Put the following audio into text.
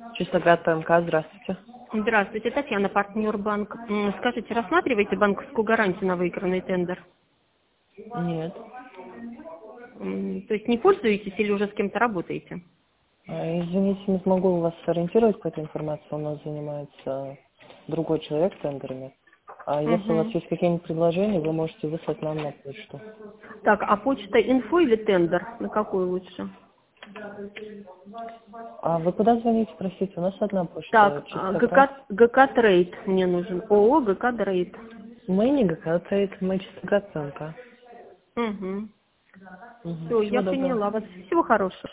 Чистоград ПМК, здравствуйте. Здравствуйте, Татьяна, партнер банк. Скажите, рассматриваете банковскую гарантию на выигранный тендер? Нет. То есть не пользуетесь или уже с кем-то работаете? Извините, не смогу вас сориентировать по этой информации. У нас занимается другой человек тендерами. А если у вас Угу. есть какие-нибудь предложения, вы можете выслать нам на почту. Так, а почта инфо или тендер? На какую лучше? А вы куда звоните, простите? У нас одна почта. Так, Чистоград. ГК Трейд мне нужен. ООО ГК Трейд. Мы не ГК Трейд, мы Чистоград ПМК. Угу. Угу. Все, я Всего доброго. поняла вас. Всего хорошего.